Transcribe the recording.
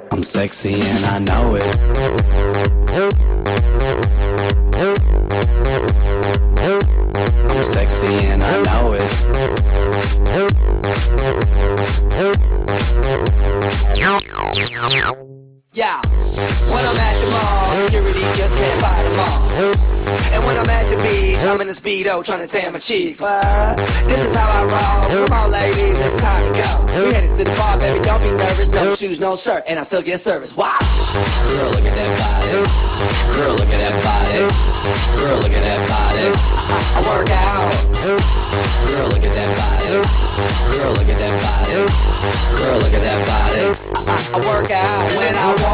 I'm sexy and I know it. I'm sexy and I know it. Yeah, when I'm at the mall, security just can't buy them all. And when I'm at the beach, I'm in a Speedo trying to tan my cheeks. What? This is how I roll. Come on, ladies, it's time to go. We headed to the bar, baby, don't be nervous. No shoes, no shirt, and I still get service. Wow! Girl, look at that body. Girl, look at that body. Girl, look at that body. I work out. Girl, look at that body. Girl, look at that body. Girl, look at that body. I work out when I walk.